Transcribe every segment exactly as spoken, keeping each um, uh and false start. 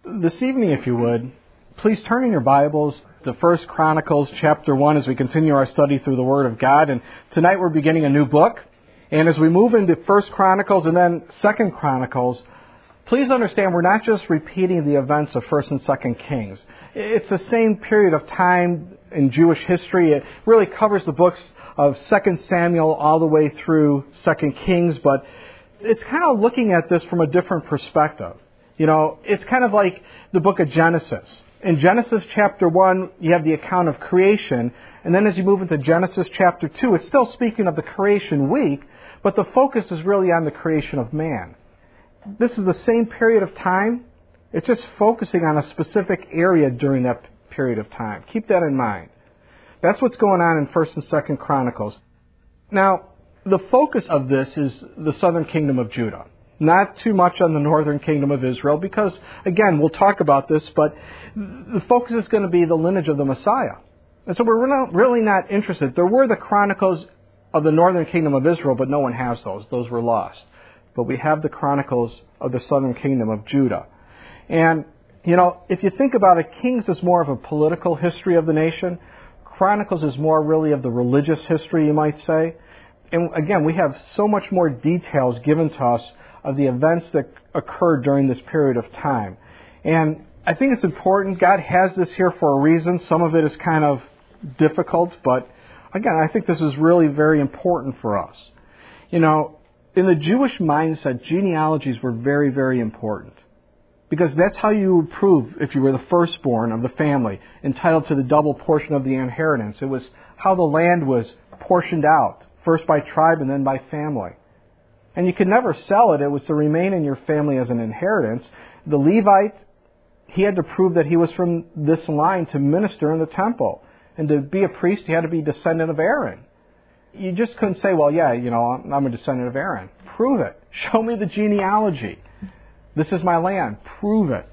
This evening, if you would, please turn in your Bibles to First Chronicles chapter one as we continue our study through the Word of God. And tonight we're beginning a new book. And as we move into First Chronicles and then Second Chronicles, please understand we're not just repeating the events of First and Second Kings. It's the same period of time in Jewish history. It really covers the books of Second Samuel all the way through Second Kings, but it's kind of looking at this from a different perspective. You know, it's kind of like the book of Genesis. In Genesis chapter one, you have the account of creation, and then as you move into Genesis chapter two, it's still speaking of the creation week, but the focus is really on the creation of man. This is the same period of time. It's just focusing on a specific area during that period of time. Keep that in mind. That's what's going on in First and Second Chronicles. Now, the focus of this is the southern kingdom of Judah. Not too much on the northern kingdom of Israel because, again, we'll talk about this, but the focus is going to be the lineage of the Messiah. And so we're not, really not interested. There were the chronicles of the northern kingdom of Israel, but no one has those. Those were lost. But we have the chronicles of the southern kingdom of Judah. And, you know, if you think about it, Kings is more of a political history of the nation. Chronicles is more really of the religious history, you might say. And again, we have so much more details given to us of the events that occurred during this period of time. And I think it's important. God has this here for a reason. Some of it is kind of difficult, but again, I think this is really very important for us. You know, in the Jewish mindset, genealogies were very, very important. Because that's how you would prove if you were the firstborn of the family, entitled to the double portion of the inheritance. It was how the land was portioned out, first by tribe and then by family. And you could never sell it. It was to remain in your family as an inheritance. The Levite, he had to prove that he was from this line to minister in the temple. And to be a priest, he had to be a descendant of Aaron. You just couldn't say, well, yeah, you know, I'm a descendant of Aaron. Prove it. Show me the genealogy. This is my land. Prove it.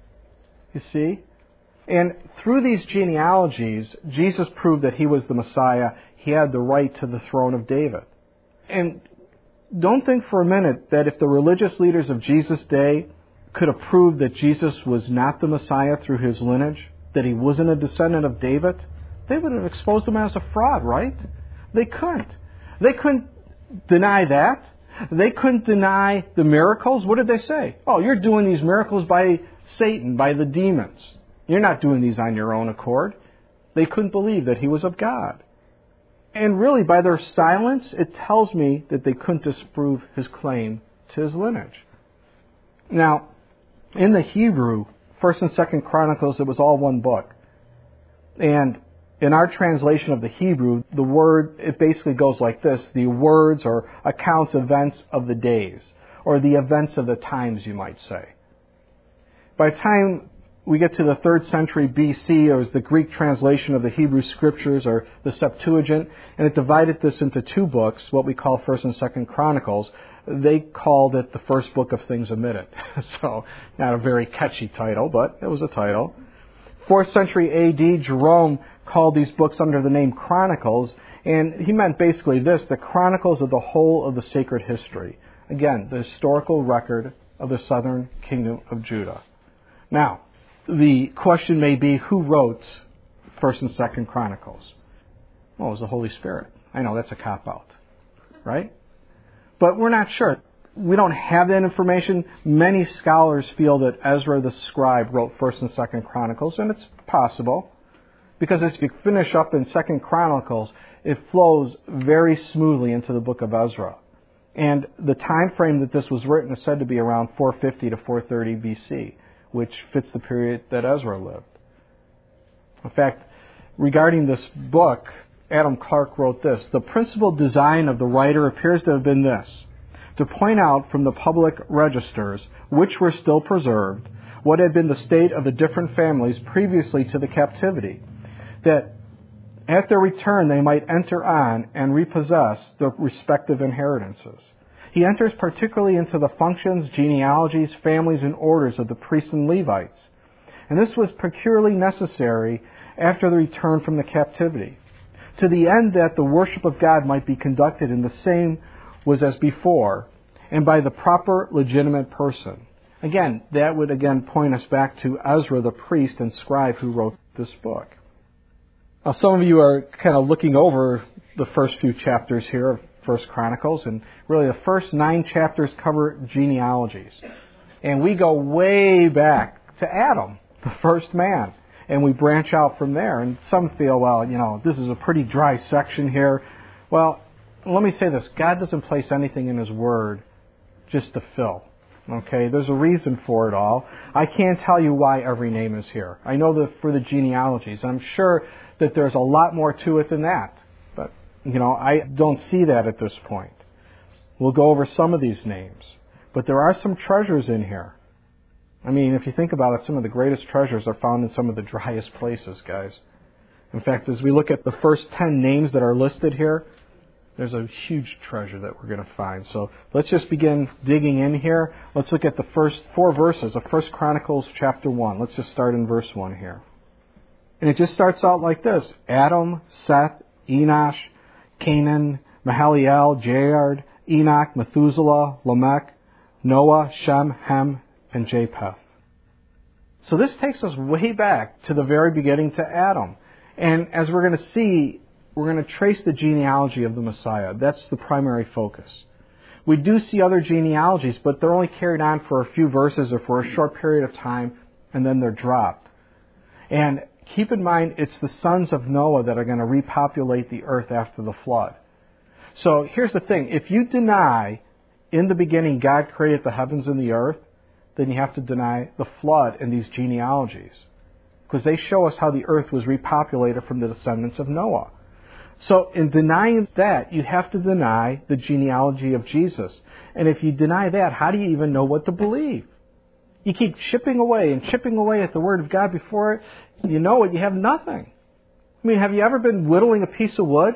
You see? And through these genealogies, Jesus proved that he was the Messiah. He had the right to the throne of David. And don't think for a minute that if the religious leaders of Jesus' day could have proved that Jesus was not the Messiah through his lineage, that he wasn't a descendant of David, they would have exposed him as a fraud, right? They couldn't. They couldn't deny that. They couldn't deny the miracles. What did they say? Oh, you're doing these miracles by Satan, by the demons. You're not doing these on your own accord. They couldn't believe that he was of God. And really, by their silence, it tells me that they couldn't disprove his claim to his lineage. Now, in the Hebrew, First and Second Chronicles, it was all one book. And in our translation of the Hebrew, the word, it basically goes like this: the words or accounts, events of the days, or the events of the times, you might say. By the time we get to the third century B C, it was the Greek translation of the Hebrew Scriptures, or the Septuagint, and it divided this into two books, what we call First and Second Chronicles. They called it the first book of things omitted. So, not a very catchy title, but it was a title. Fourth century A D, Jerome called these books under the name Chronicles, and he meant basically this: the chronicles of the whole of the sacred history. Again, the historical record of the southern kingdom of Judah. Now, the question may be, who wrote First and Second Chronicles? Well, it was the Holy Spirit. I know that's a cop-out, right? But we're not sure. We don't have that information. Many scholars feel that Ezra the scribe wrote First and Second Chronicles, and it's possible. Because as you finish up in Second Chronicles, it flows very smoothly into the book of Ezra. And the time frame that this was written is said to be around four fifty to four thirty B C, which fits the period that Ezra lived. In fact, regarding this book, Adam Clarke wrote this: the principal design of the writer appears to have been this: to point out from the public registers, which were still preserved, what had been the state of the different families previously to the captivity, that at their return they might enter on and repossess their respective inheritances. He enters particularly into the functions, genealogies, families, and orders of the priests and Levites. And this was peculiarly necessary after the return from the captivity, to the end that the worship of God might be conducted in the same was as before, and by the proper legitimate person. Again, that would again point us back to Ezra, the priest and scribe who wrote this book. Now, some of you are kind of looking over the first few chapters here of First Chronicles, and really the first nine chapters cover genealogies. And we go way back to Adam, the first man, and we branch out from there. And some feel, well, you know, this is a pretty dry section here. Well, let me say this. God doesn't place anything in His Word just to fill. Okay, there's a reason for it all. I can't tell you why every name is here. I know that for the genealogies, and I'm sure that there's a lot more to it than that. But, you know, I don't see that at this point. We'll go over some of these names. But there are some treasures in here. I mean, if you think about it, some of the greatest treasures are found in some of the driest places, guys. In fact, as we look at the first ten names that are listed here, there's a huge treasure that we're going to find. So let's just begin digging in here. Let's look at the first four verses of First Chronicles chapter one. Let's just start in verse one here. And it just starts out like this. Adam, Seth, Enosh, Canaan, Mahaliel, Jared, Enoch, Methuselah, Lamech, Noah, Shem, Ham, and Japheth. So this takes us way back to the very beginning to Adam. And as we're going to see, we're going to trace the genealogy of the Messiah. That's the primary focus. We do see other genealogies, but they're only carried on for a few verses or for a short period of time, and then they're dropped. And keep in mind, it's the sons of Noah that are going to repopulate the earth after the flood. So here's the thing. If you deny in the beginning God created the heavens and the earth, then you have to deny the flood and these genealogies, because they show us how the earth was repopulated from the descendants of Noah. So in denying that, you have to deny the genealogy of Jesus. And if you deny that, how do you even know what to believe? You keep chipping away and chipping away at the Word of God before you know it, you have nothing. I mean, have you ever been whittling a piece of wood?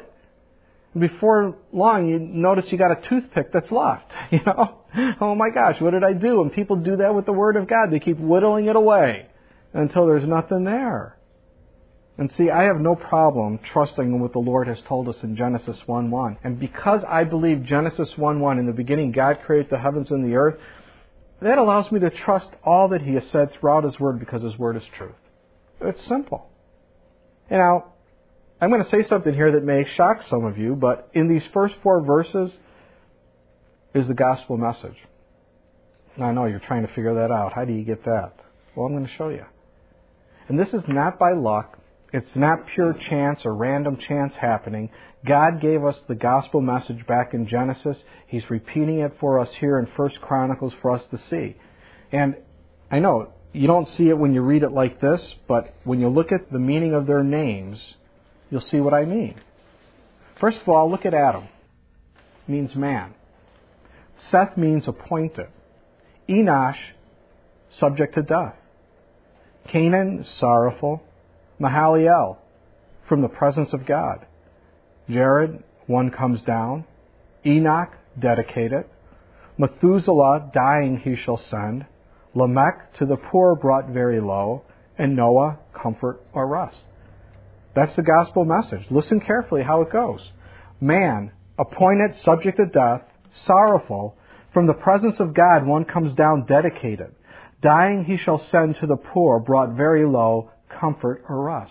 Before long, you notice you got a toothpick that's left. You know? Oh my gosh, what did I do? And people do that with the Word of God. They keep whittling it away until there's nothing there. And see, I have no problem trusting in what the Lord has told us in Genesis one one. And because I believe Genesis one one, in the beginning God created the heavens and the earth, that allows me to trust all that He has said throughout His Word, because His Word is truth. It's simple. You know, I'm going to say something here that may shock some of you, but in these first four verses is the gospel message. Now, I know you're trying to figure that out. How do you get that? Well, I'm going to show you. And this is not by luck. It's not pure chance or random chance happening. God gave us the gospel message back in Genesis. He's repeating it for us here in First Chronicles for us to see. And I know you don't see it when you read it like this, but when you look at the meaning of their names, you'll see what I mean. First of all, look at Adam. It means man. Seth means appointed. Enosh, subject to death. Canaan, sorrowful. Mahaliel, from the presence of God. Jared, one comes down. Enoch, dedicated. Methuselah, dying he shall send. Lamech, to the poor brought very low. And Noah, comfort or rest. That's the gospel message. Listen carefully how it goes. Man, appointed, subject to death, sorrowful. From the presence of God, one comes down, dedicated. Dying he shall send to the poor brought very low. Comfort or rest.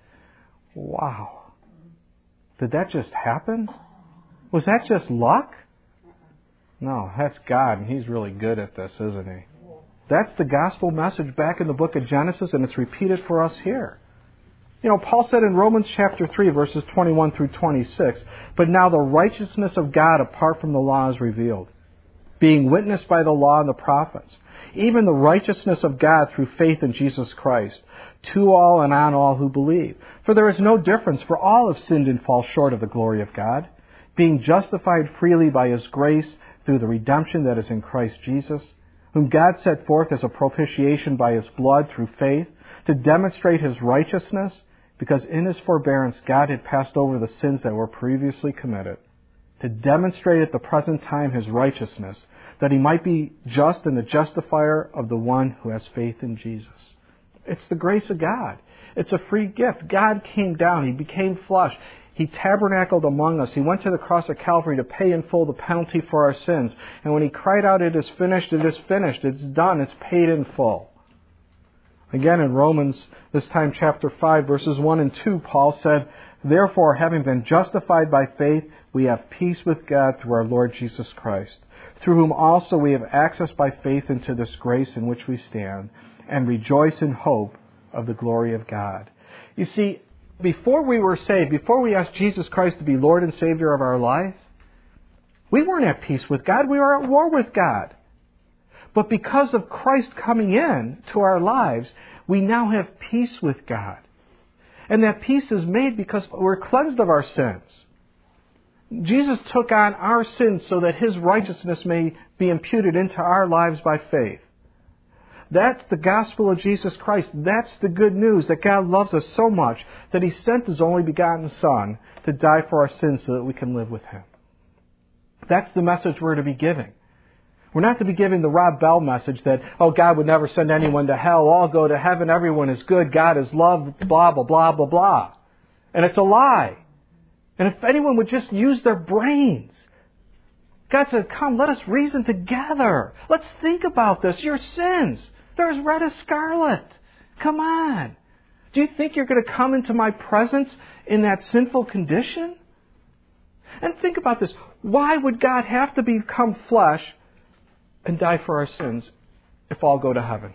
Wow. Did that just happen? Was that just luck? No, that's God, and He's really good at this, isn't He? That's the gospel message back in the book of Genesis, and it's repeated for us here. You know, Paul said in Romans chapter three, verses twenty-one through twenty-six, "But now the righteousness of God apart from the law is revealed, being witnessed by the law and the prophets, even the righteousness of God through faith in Jesus Christ, to all and on all who believe. For there is no difference, for all have sinned and fall short of the glory of God, being justified freely by His grace through the redemption that is in Christ Jesus, whom God set forth as a propitiation by His blood through faith, to demonstrate His righteousness, because in His forbearance God had passed over the sins that were previously committed, to demonstrate at the present time His righteousness, that He might be just and the justifier of the one who has faith in Jesus." It's the grace of God. It's a free gift. God came down. He became flesh. He He tabernacled among us. He went to the cross of Calvary to pay in full the penalty for our sins. And when He cried out, "It is finished, it is finished, it's done, it's paid in full." Again in Romans, this time chapter five, verses one and two, Paul said, "Therefore, having been justified by faith, we have peace with God through our Lord Jesus Christ, through whom also we have access by faith into this grace in which we stand, and rejoice in hope of the glory of God." You see, before we were saved, before we asked Jesus Christ to be Lord and Savior of our life, we weren't at peace with God. We were at war with God. But because of Christ coming in to our lives, we now have peace with God. And that peace is made because we're cleansed of our sins. Jesus took on our sins so that His righteousness may be imputed into our lives by faith. That's the gospel of Jesus Christ. That's the good news, that God loves us so much that He sent His only begotten Son to die for our sins so that we can live with Him. That's the message we're to be giving. We're not to be giving the Rob Bell message that, oh, God would never send anyone to hell, all go to heaven, everyone is good, God is love, blah, blah, blah, blah, blah. And it's a lie. And if anyone would just use their brains, God said, come, let us reason together. Let's think about this. Your sins, they're as red as scarlet. Come on. Do you think you're going to come into my presence in that sinful condition? And think about this. Why would God have to become flesh and die for our sins if all go to heaven?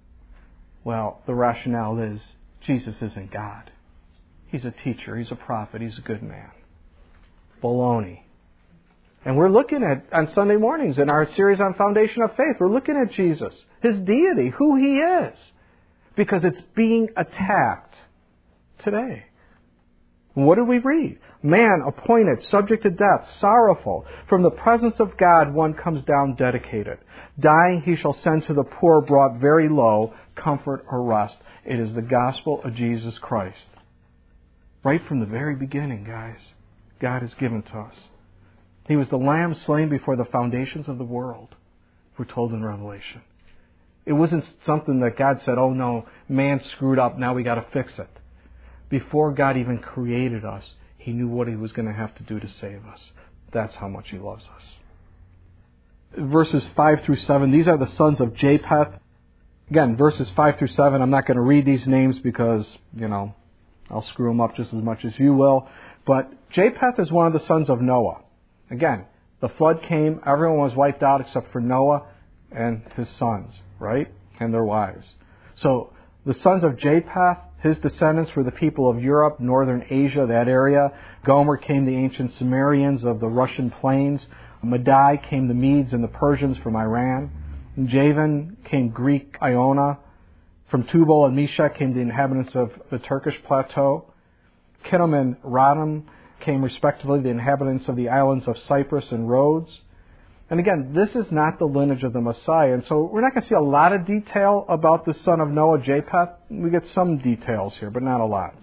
Well, the rationale is Jesus isn't God. He's a teacher. He's a prophet. He's a good man. Baloney. And we're looking at, on Sunday mornings in our series on Foundation of Faith, we're looking at Jesus, His deity, who He is. Because it's being attacked today. What did we read? Man appointed, subject to death, sorrowful. From the presence of God, one comes down dedicated. Dying, He shall send to the poor, brought very low, comfort or rest. It is the gospel of Jesus Christ. Right from the very beginning, guys, God has given to us. He was the Lamb slain before the foundations of the world, we're told in Revelation. It wasn't something that God said, oh no, man screwed up, now we got to fix it. Before God even created us, He knew what He was going to have to do to save us. That's how much He loves us. Verses five through seven, these are the sons of Japheth. Again, verses five through seven, I'm not going to read these names because, you know, I'll screw them up just as much as you will. But Japheth is one of the sons of Noah. Again, the flood came, everyone was wiped out except for Noah and his sons, right? And their wives. So the sons of Japheth, his descendants were the people of Europe, northern Asia, that area. Gomer came the ancient Sumerians of the Russian plains. Madai came the Medes and the Persians from Iran. And Javan came Greek Iona. From Tubal and Meshech came the inhabitants of the Turkish plateau. Kittim and Rodham came respectively the inhabitants of the islands of Cyprus and Rhodes. And again, this is not the lineage of the Messiah. And so we're not going to see a lot of detail about the son of Noah, Japheth. We get some details here, but not a lot.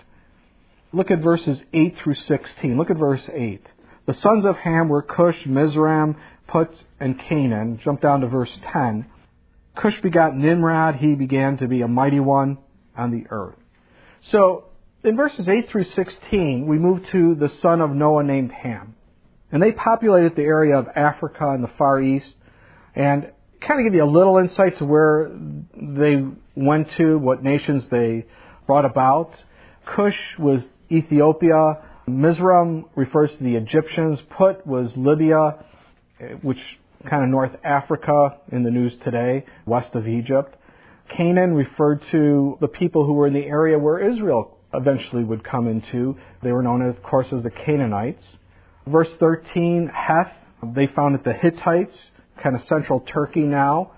Look at verses eight through sixteen. Look at verse eight. The sons of Ham were Cush, Mizraim, Put, and Canaan. Jump down to verse ten. Cush begot Nimrod. He began to be a mighty one on the earth. So in verses eight through sixteen, we move to the son of Noah named Ham. And they populated the area of Africa and the Far East. And kind of give you a little insight to where they went to, what nations they brought about. Cush was Ethiopia. Mizraim refers to the Egyptians. Put was Libya, which kind of North Africa in the news today, west of Egypt. Canaan referred to the people who were in the area where Israel eventually would come into. They were known, of course, as the Canaanites. Verse thirteen, Heth, they founded the Hittites, kind of central Turkey now.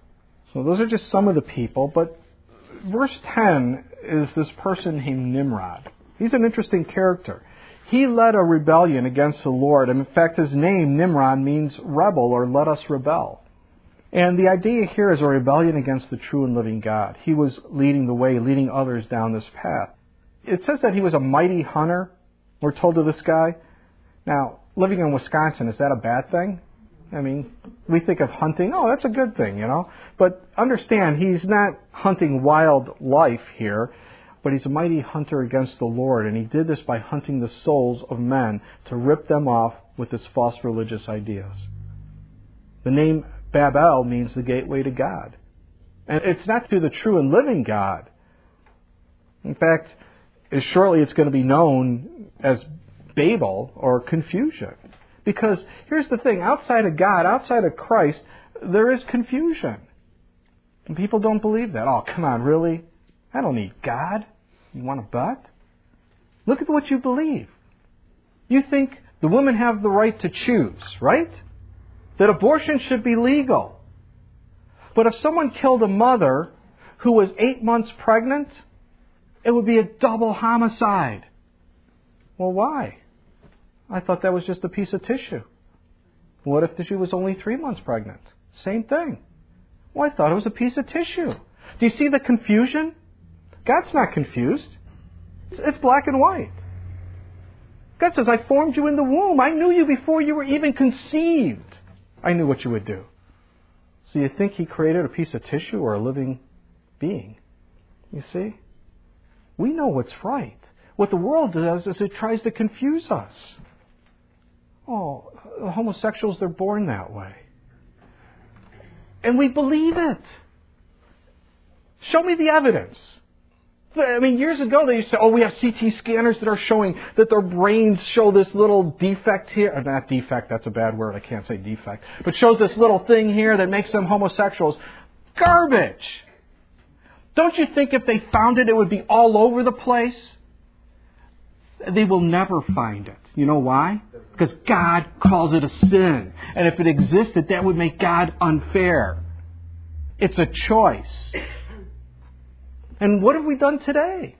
So those are just some of the people. But verse ten is this person named Nimrod. He's an interesting character. He led a rebellion against the Lord. And in fact, his name, Nimrod, means rebel or let us rebel. And the idea here is a rebellion against the true and living God. He was leading the way, leading others down this path. It says that he was a mighty hunter, we're told of this guy. Now, living in Wisconsin, is that a bad thing? I mean, we think of hunting, oh, that's a good thing, you know. But understand, he's not hunting wildlife here. but he's a mighty hunter against the Lord, and he did this by hunting the souls of men to rip them off with his false religious ideas. The name Babel means the gateway to God. And it's not to the true and living God. In fact, as shortly it's going to be known as Babel or confusion. Because here's the thing, outside of God, outside of Christ, there is confusion. And people don't believe that. Oh, come on, really? I don't need God. You want to bet? Look at what you believe. You think the women have the right to choose, right? That abortion should be legal. But if someone killed a mother who was eight months pregnant, it would be a double homicide. Well, why? I thought that was just a piece of tissue. What if she was only three months pregnant? Same thing. Well, I thought it was a piece of tissue. Do you see the confusion? God's not confused. It's black and white. God says, I formed you in the womb. I knew you before you were even conceived. I knew what you would do. So you think He created a piece of tissue or a living being? You see? We know what's right. What the world does is it tries to confuse us. Oh, homosexuals, they're born that way. And we believe it. Show me the evidence. I mean, years ago they used to say, oh, we have C T scanners that are showing that their brains show this little defect here. Or not defect, that's a bad word, I can't say defect. But shows this little thing here that makes them homosexuals. Garbage! Don't you think if they found it, it would be all over the place? They will never find it. You know why? Because God calls it a sin. And if it existed, that would make God unfair. It's a choice. And what have we done today?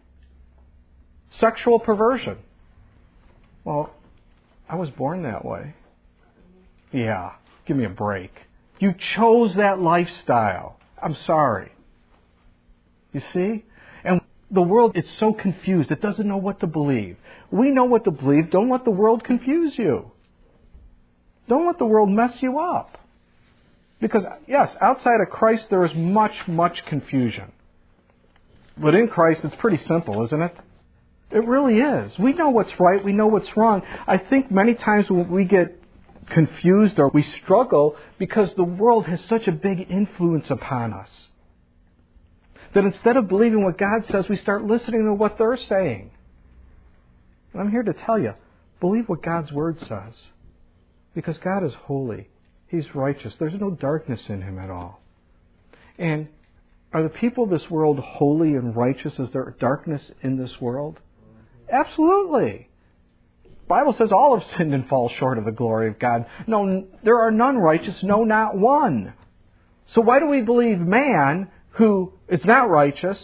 Sexual perversion. Well, I was born that way. Yeah, give me a break. You chose that lifestyle. I'm sorry. You see? And the world is so confused. It doesn't know what to believe. We know what to believe. Don't let the world confuse you. Don't let the world mess you up. Because, yes, outside of Christ there is much, much confusion. But in Christ, it's pretty simple, isn't it? It really is. We know what's right. We know what's wrong. I think many times when we get confused or we struggle because the world has such a big influence upon us that instead of believing what God says, we start listening to what they're saying. And I'm here to tell you, believe what God's Word says. Because God is holy. He's righteous. There's no darkness in Him at all. And are the people of this world holy and righteous? Is there darkness in this world? Absolutely. The Bible says all have sinned and fall short of the glory of God. No, there are none righteous, no, not one. So why do we believe man who is not righteous,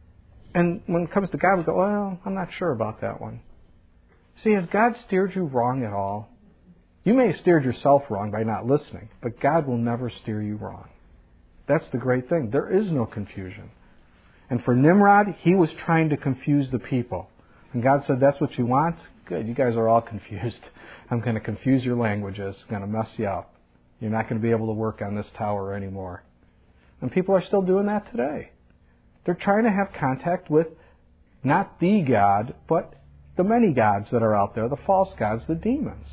and when it comes to God we go, well, I'm not sure about that one. See, has God steered you wrong at all? You may have steered yourself wrong by not listening, but God will never steer you wrong. That's the great thing. There is no confusion. And for Nimrod, he was trying to confuse the people. And God said, that's what you want? Good, you guys are all confused. I'm going to confuse your languages. I'm going to mess you up. You're not going to be able to work on this tower anymore. And people are still doing that today. They're trying to have contact with not the God, but the many gods that are out there, the false gods, the demons.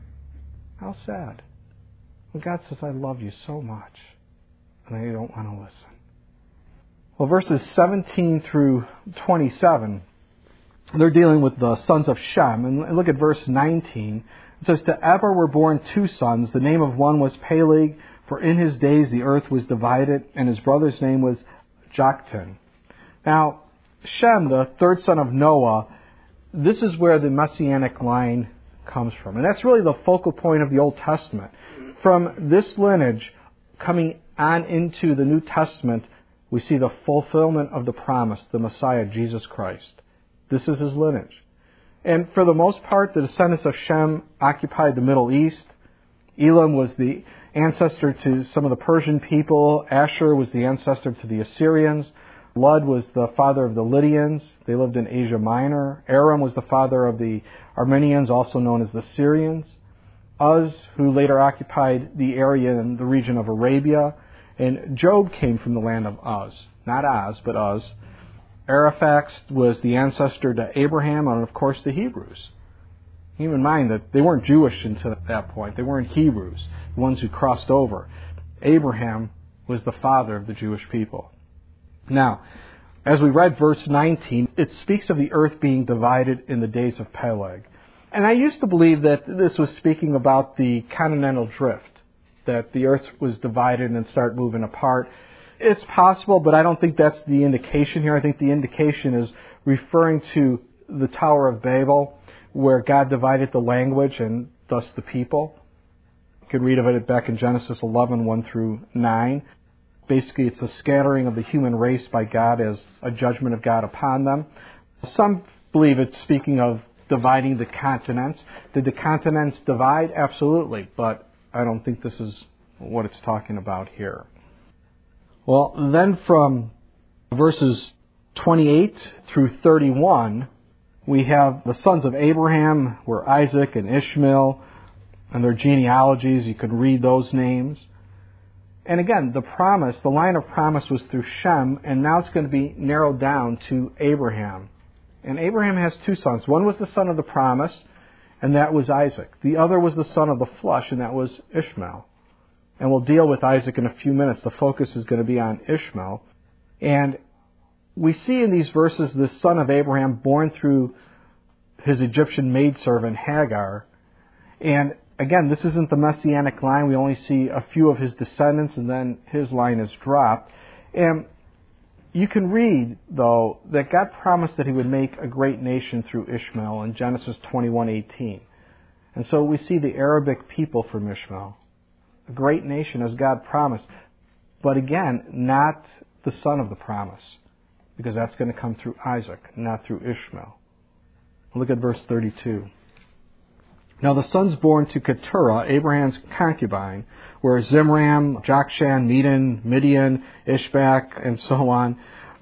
How sad. When God says, I love you so much. And they don't want to listen. Well, verses seventeen through twenty-seven, they're dealing with the sons of Shem. And look at verse nineteen. It says, to Eber were born two sons. The name of one was Peleg, for in his days the earth was divided, and his brother's name was Joktan. Now, Shem, the third son of Noah, this is where the messianic line comes from. And that's really the focal point of the Old Testament. From this lineage, coming on into the New Testament, we see the fulfillment of the promise, the Messiah, Jesus Christ. This is his lineage. And for the most part, the descendants of Shem occupied the Middle East. Elam was the ancestor to some of the Persian people. Asher was the ancestor to the Assyrians. Lud was the father of the Lydians. They lived in Asia Minor. Aram was the father of the Armenians, also known as the Syrians. Uz, who later occupied the area in the region of Arabia. And Job came from the land of Uz. Not Oz, but Uz. Araphaxad was the ancestor to Abraham and, of course, the Hebrews. Keep in mind that they weren't Jewish until that point. They weren't Hebrews, the ones who crossed over. Abraham was the father of the Jewish people. Now, as we read verse nineteen, it speaks of the earth being divided in the days of Peleg. And I used to believe that this was speaking about the continental drift, that the earth was divided and started moving apart. It's possible, but I don't think that's the indication here. I think the indication is referring to the Tower of Babel, where God divided the language and thus the people. You can read of it back in Genesis eleven, one through nine. Basically, it's a scattering of the human race by God as a judgment of God upon them. Some believe it's speaking of dividing the continents. Did the continents divide? Absolutely, but I don't think this is what it's talking about here. Well, then from verses twenty-eight through thirty-one, we have the sons of Abraham were Isaac and Ishmael, and their genealogies. You can read those names. And again, the promise, the line of promise was through Shem, and now it's going to be narrowed down to Abraham. And Abraham has two sons. One was the son of the promise, and that was Isaac. The other was the son of the flesh, and that was Ishmael. And we'll deal with Isaac in a few minutes. The focus is going to be on Ishmael. And we see in these verses the son of Abraham born through his Egyptian maidservant Hagar. And again, this isn't the messianic line. We only see a few of his descendants, and then his line is dropped. And you can read, though, that God promised that he would make a great nation through Ishmael in Genesis twenty-one eighteen. And so we see the Arabic people from Ishmael, a great nation as God promised. But again, not the son of the promise, because that's going to come through Isaac, not through Ishmael. Look at verse thirty-two. Now the sons born to Keturah, Abraham's concubine, were Zimram, Jokshan, Medan, Midian, Ishbak, and so on.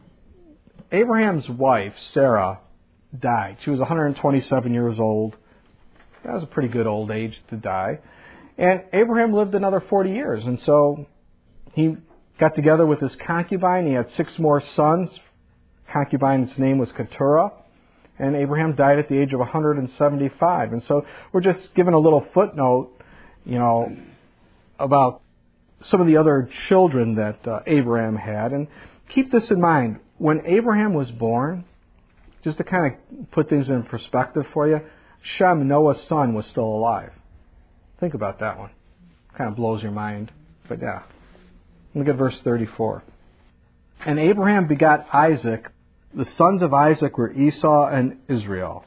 Abraham's wife, Sarah, died. She was one hundred twenty-seven years old. That was a pretty good old age to die. And Abraham lived another forty years. And so he got together with his concubine. He had six more sons. Concubine's name was Keturah. And Abraham died at the age of one hundred seventy-five. And so we're just given a little footnote, you know, about some of the other children that uh, Abraham had. And keep this in mind. When Abraham was born, just to kind of put things in perspective for you, Shem, Noah's son, was still alive. Think about that one. Kind of blows your mind. But yeah. Look at verse thirty-four. And Abraham begot Isaac. The sons of Isaac were Esau and Israel.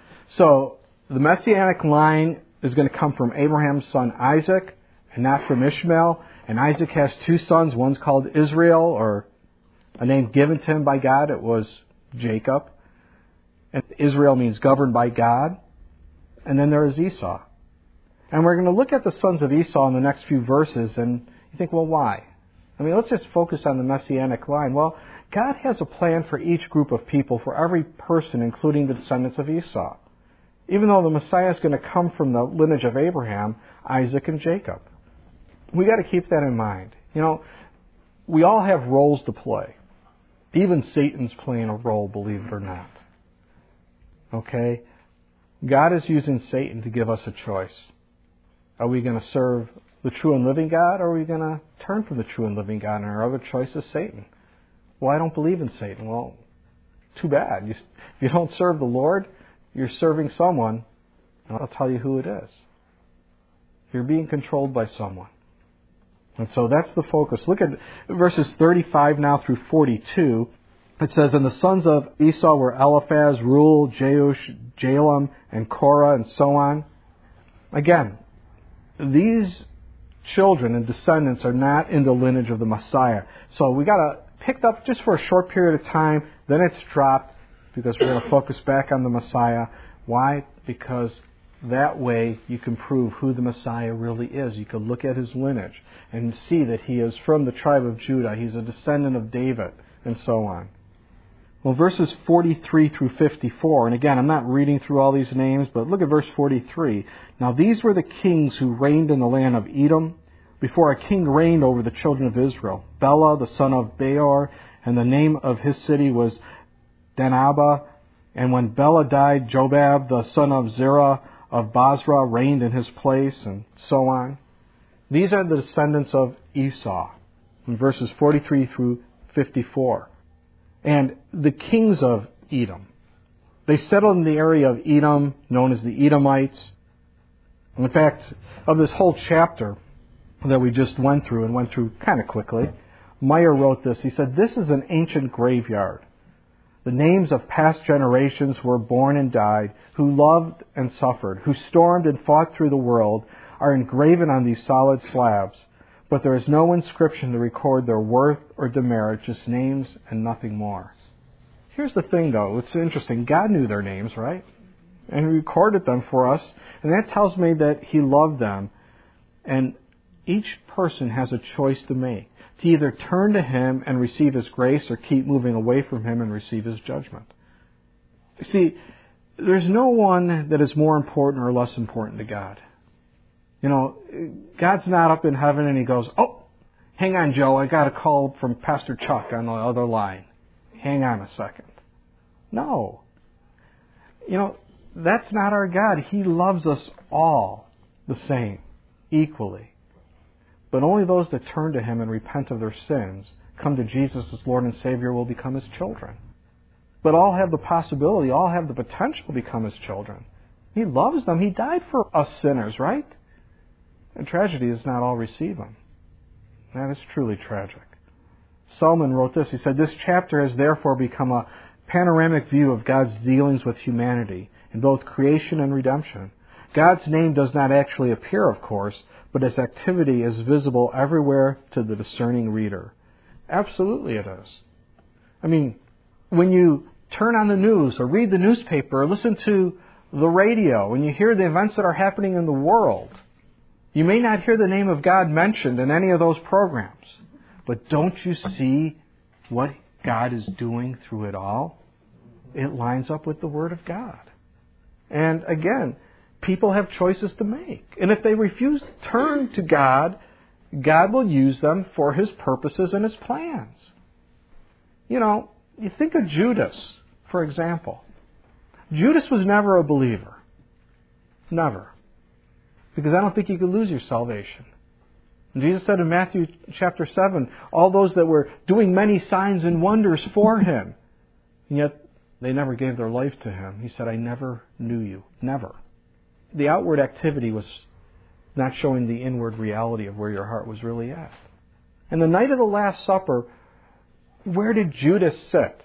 So the messianic line is going to come from Abraham's son Isaac and not from Ishmael. And Isaac has two sons. One's called Israel, or a name given to him by God. It was Jacob. And Israel means governed by God. And then there is Esau. And we're going to look at the sons of Esau in the next few verses. And you think, well, why? I mean, let's just focus on the messianic line. Well, God has a plan for each group of people, for every person, including the descendants of Esau. Even though the Messiah is going to come from the lineage of Abraham, Isaac, and Jacob. We got to keep that in mind. You know, we all have roles to play. Even Satan's playing a role, believe it or not. Okay? God is using Satan to give us a choice. Are we going to serve the true and living God, or are we going to turn from the true and living God? And our other choice is Satan. Well, I don't believe in Satan. Well, too bad. You, if you don't serve the Lord, you're serving someone, and I'll tell you who it is. You're being controlled by someone. And so that's the focus. Look at verses thirty-five now through forty-two. It says, and the sons of Esau were Eliphaz, Reuel, Jeush, Jalem, and Korah, and so on. Again, these children and descendants are not in the lineage of the Messiah. So we got to pick up just for a short period of time, then it's dropped, because we're going to focus back on the Messiah. Why? Because that way you can prove who the Messiah really is. You can look at his lineage and see that he is from the tribe of Judah. He's a descendant of David, and so on. Well, verses forty-three through fifty-four, and again, I'm not reading through all these names, but look at verse forty-three. Now these were the kings who reigned in the land of Edom, before a king reigned over the children of Israel. Bela, the son of Beor, and the name of his city was Danaba. And when Bela died, Jobab, the son of Zerah of Basra, reigned in his place, and so on. These are the descendants of Esau, in verses forty-three through fifty-four. And the kings of Edom. They settled in the area of Edom, known as the Edomites. In fact, of this whole chapter that we just went through, and went through kind of quickly, Meyer wrote this. He said, "This is an ancient graveyard. The names of past generations who were born and died, who loved and suffered, who stormed and fought through the world, are engraven on these solid slabs. But there is no inscription to record their worth or demerit, just names and nothing more." Here's the thing, though. It's interesting. God knew their names, right? And He recorded them for us. And that tells me that He loved them. And each person has a choice to make. To either turn to Him and receive His grace, or keep moving away from Him and receive His judgment. You see, there's no one that is more important or less important to God. You know, God's not up in heaven and He goes, "Oh, hang on, Joe, I got a call from Pastor Chuck on the other line. Hang on a second." No. You know, that's not our God. He loves us all the same, equally. But only those that turn to Him and repent of their sins, come to Jesus as Lord and Savior, will become His children. But all have the possibility, all have the potential to become His children. He loves them. He died for us sinners, right? And tragedy is not all receive Him. That is truly tragic. Solomon wrote this. He said, "This chapter has therefore become a panoramic view of God's dealings with humanity in both creation and redemption. God's name does not actually appear, of course, but His activity is visible everywhere to the discerning reader." Absolutely it is. I mean, when you turn on the news or read the newspaper or listen to the radio and you hear the events that are happening in the world, you may not hear the name of God mentioned in any of those programs. But don't you see what God is doing through it all? It lines up with the Word of God. And again, people have choices to make. And if they refuse to turn to God, God will use them for His purposes and His plans. You know, you think of Judas, for example. Judas was never a believer. Never. Because I don't think you could lose your salvation. And Jesus said in Matthew chapter seven, all those that were doing many signs and wonders for Him, and yet they never gave their life to Him. He said, "I never knew you." Never. The outward activity was not showing the inward reality of where your heart was really at. And the night of the Last Supper, where did Judas sit?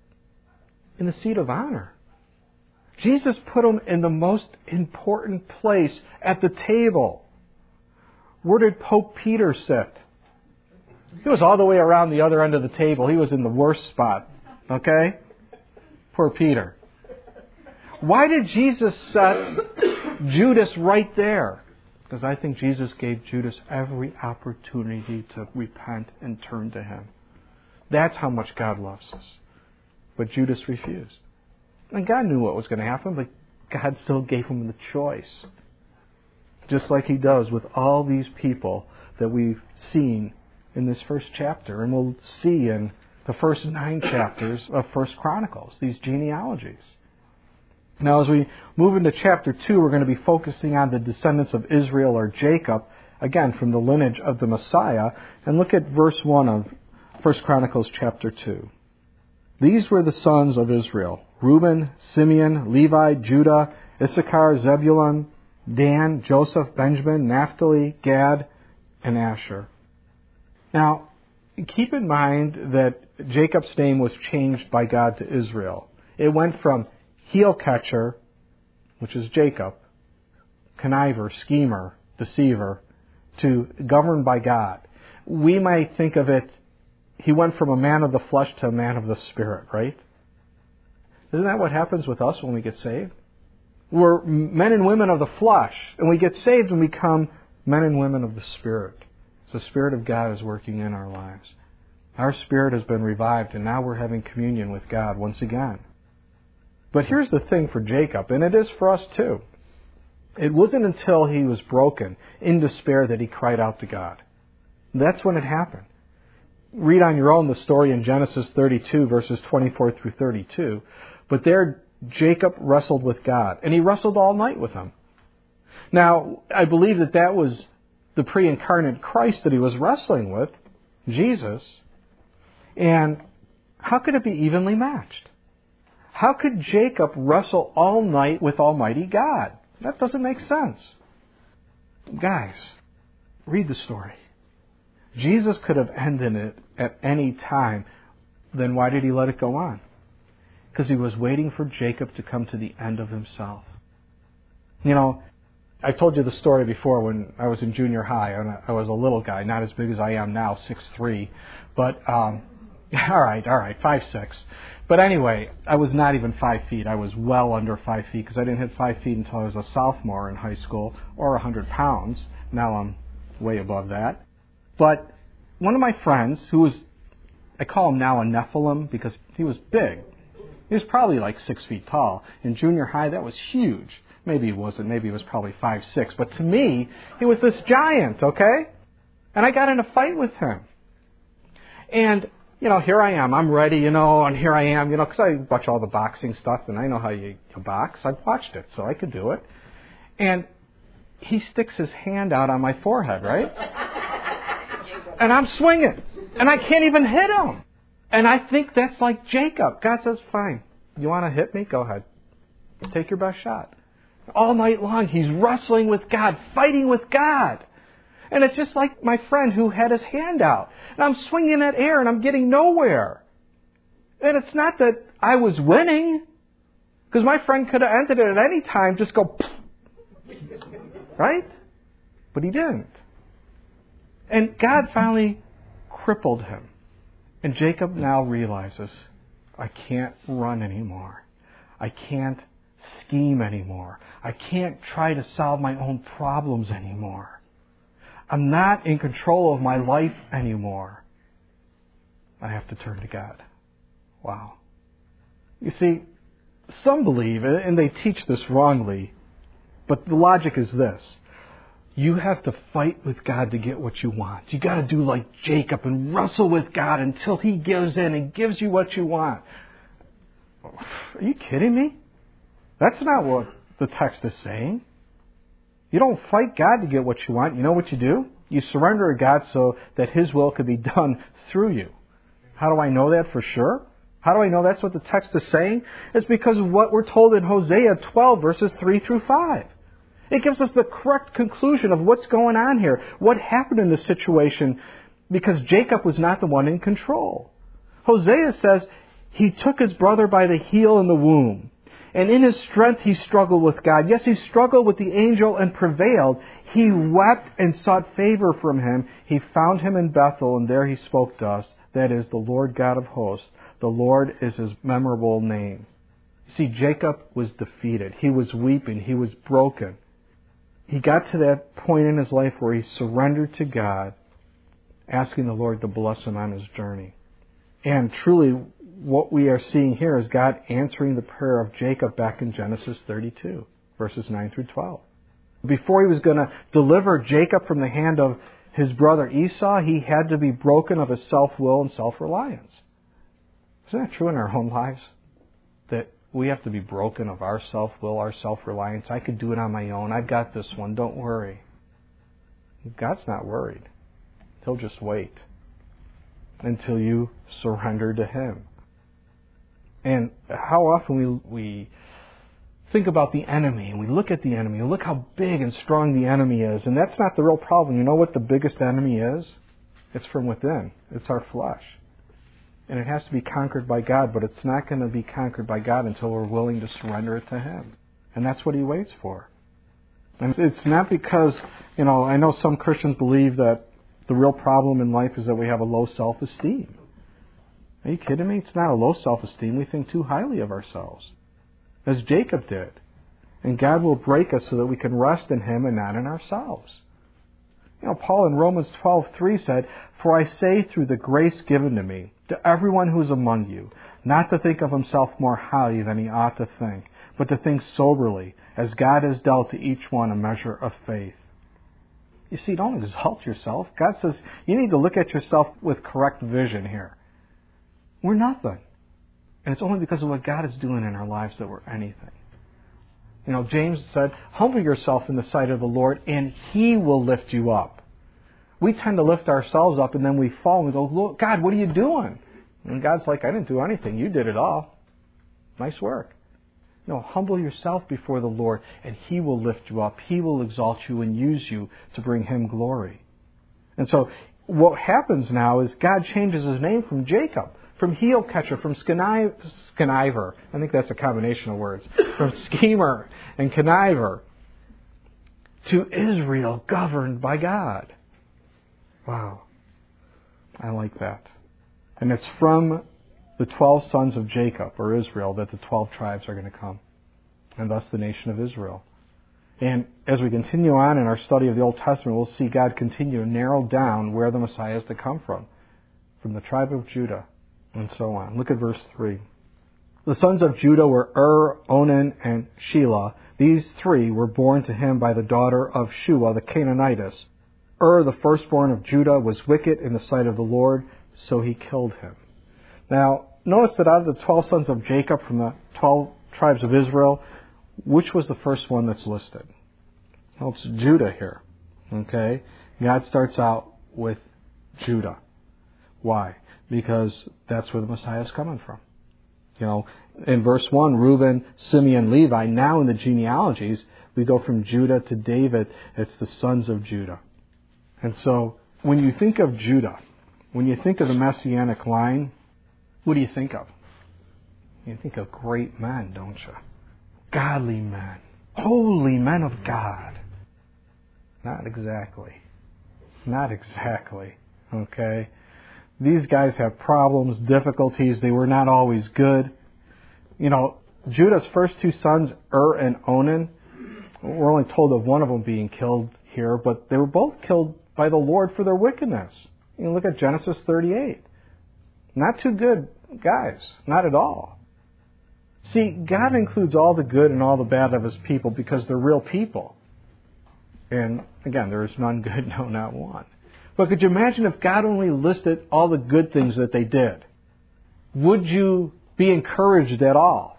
In the seat of honor. Jesus put him in the most important place at the table. Where did Pope Peter sit? He was all the way around the other end of the table. He was in the worst spot. Okay? Poor Peter. Why did Jesus set Judas right there? Because I think Jesus gave Judas every opportunity to repent and turn to Him. That's how much God loves us. But Judas refused. And God knew what was going to happen, but God still gave him the choice. Just like He does with all these people that we've seen in this first chapter, and we'll see in the first nine chapters of First Chronicles, these genealogies. Now, as we move into chapter two, we're going to be focusing on the descendants of Israel, or Jacob, again from the lineage of the Messiah, and look at verse one of First Chronicles chapter two. "These were the sons of Israel: Reuben, Simeon, Levi, Judah, Issachar, Zebulun, Dan, Joseph, Benjamin, Naphtali, Gad, and Asher." Now, keep in mind that Jacob's name was changed by God to Israel. It went from heel catcher, which is Jacob, conniver, schemer, deceiver, to governed by God. We might think of it, he went from a man of the flesh to a man of the Spirit, right? Isn't that what happens with us when we get saved? We're men and women of the flesh, and we get saved and become men and women of the Spirit. So the Spirit of God is working in our lives. Our spirit has been revived, and now we're having communion with God once again. But here's the thing for Jacob, and it is for us too. It wasn't until he was broken in despair that he cried out to God. That's when it happened. read on your own the story in Genesis thirty-two, verses twenty-four through thirty-two. But there, Jacob wrestled with God, and he wrestled all night with him. Now, I believe that that was the pre-incarnate Christ that he was wrestling with, Jesus. And how could it be evenly matched? How could Jacob wrestle all night with Almighty God? That doesn't make sense. Guys, read the story. Jesus could have ended it at any time. Then why did he let it go on? Because he was waiting for Jacob to come to the end of himself. You know, I told you the story before when I was in junior high. And I was a little guy, not as big as I am now, six three. But, um, all right, all right, five six. But anyway, I was not even five feet. I was well under five feet because I didn't hit five feet until I was a sophomore in high school, or one hundred pounds. Now I'm way above that. But one of my friends, who was, I call him now a Nephilim because he was big. He was probably like six feet tall. In junior high, that was huge. Maybe he wasn't. Maybe he was probably five six. But to me, he was this giant, okay? And I got in a fight with him. And, you know, here I am. I'm ready, you know, and here I am, you know, because I watch all the boxing stuff, and I know how you, you box. I've watched it, so I could do it. And he sticks his hand out on my forehead, right? And I'm swinging. And I can't even hit him. And I think that's like Jacob. God says, fine. You want to hit me? Go ahead. Take your best shot. All night long, he's wrestling with God, fighting with God. And it's just like my friend who had his hand out. And I'm swinging that air and I'm getting nowhere. And it's not that I was winning. Because my friend could have ended it at any time, just go, right? But he didn't. And God finally crippled him. And Jacob now realizes, I can't run anymore. I can't scheme anymore. I can't try to solve my own problems anymore. I'm not in control of my life anymore. I have to turn to God. Wow. You see, some believe, and they teach this wrongly, but the logic is this. You have to fight with God to get what you want. You got to do like Jacob and wrestle with God until He gives in and gives you what you want. Are you kidding me? That's not what the text is saying. You don't fight God to get what you want. You know what you do? You surrender to God so that His will could be done through you. How do I know that for sure? How do I know that's what the text is saying? It's because of what we're told in Hosea twelve, verses three through five. It gives us the correct conclusion of what's going on here. What happened in this situation, because Jacob was not the one in control. Hosea says he took his brother by the heel in the womb. And in his strength he struggled with God. Yes, he struggled with the angel and prevailed. He wept and sought favor from him. He found him in Bethel, and there he spoke to us. That is the Lord God of hosts. The Lord is His memorable name. See, Jacob was defeated. He was weeping. He was broken. He got to that point in his life where he surrendered to God, asking the Lord to bless him on his journey. And truly, what we are seeing here is God answering the prayer of Jacob back in Genesis thirty-two, verses nine through twelve. Before He was going to deliver Jacob from the hand of his brother Esau, he had to be broken of his self-will and self-reliance. Isn't that true in our own lives? That we have to be broken of our self-will, our self-reliance. I could do it on my own. I've got this one. Don't worry. God's not worried. He'll just wait until you surrender to Him. And how often we we think about the enemy, and we look at the enemy, and look how big and strong the enemy is. And that's not the real problem. You know what the biggest enemy is? It's from within. It's our flesh. And it has to be conquered by God, but it's not going to be conquered by God until we're willing to surrender it to Him. And that's what He waits for. And it's not because, you know, I know some Christians believe that the real problem in life is that we have a low self-esteem. Are you kidding me? It's not a low self-esteem. We think too highly of ourselves, as Jacob did. And God will break us so that we can rest in Him and not in ourselves. You know, Paul in Romans twelve three said, "For I say through the grace given to me, to everyone who is among you, not to think of himself more highly than he ought to think, but to think soberly, as God has dealt to each one a measure of faith." You see, don't exalt yourself. God says you need to look at yourself with correct vision here. We're nothing. And it's only because of what God is doing in our lives that we're anything. You know, James said, humble yourself in the sight of the Lord, and He will lift you up. We tend to lift ourselves up, and then we fall, and we go, Lord, God, what are you doing? And God's like, I didn't do anything. You did it all. Nice work. No, humble yourself before the Lord, and He will lift you up. He will exalt you and use you to bring Him glory. And so what happens now is God changes His name from Jacob, from heel catcher, from conniver. I think that's a combination of words. From schemer and conniver to Israel governed by God. Wow. I like that. And it's from the twelve sons of Jacob, or Israel, that the twelve tribes are going to come. And thus the nation of Israel. And as we continue on in our study of the Old Testament, we'll see God continue to narrow down where the Messiah is to come from. From the tribe of Judah, and so on. Look at verse three. The sons of Judah were Ur, Onan, and Shelah. These three were born to him by the daughter of Shua, the Canaanitess. Ur, the firstborn of Judah, was wicked in the sight of the Lord, so he killed him. Now, notice that out of the twelve sons of Jacob from the twelve tribes of Israel, which was the first one that's listed? Well, it's Judah here. Okay? God starts out with Judah. Why? Because that's where the Messiah is coming from. You know, in verse one, Reuben, Simeon, Levi. Now in the genealogies, we go from Judah to David. It's the sons of Judah. And so, when you think of Judah, when you think of the Messianic line, what do you think of? You think of great men, don't you? Godly men. Holy men of God. Not exactly. Not exactly. Okay? These guys have problems, difficulties. They were not always good. You know, Judah's first two sons, Ur and Onan, we're only told of one of them being killed here, but they were both killed by the Lord for their wickedness. You know, look at Genesis thirty-eight. Not too good guys. Not at all. See, God includes all the good and all the bad of His people because they're real people. And again, there is none good, no, not one. But could you imagine if God only listed all the good things that they did? Would you be encouraged at all?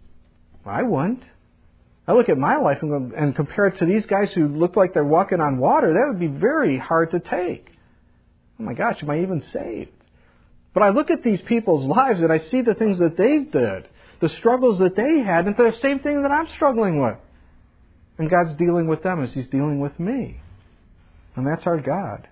I wouldn't. I look at my life and, and compare it to these guys who look like they're walking on water. That would be very hard to take. Oh my gosh, am I even saved? But I look at these people's lives and I see the things that they did, the struggles that they had, and the same thing that I'm struggling with. And God's dealing with them as He's dealing with me. And that's our God.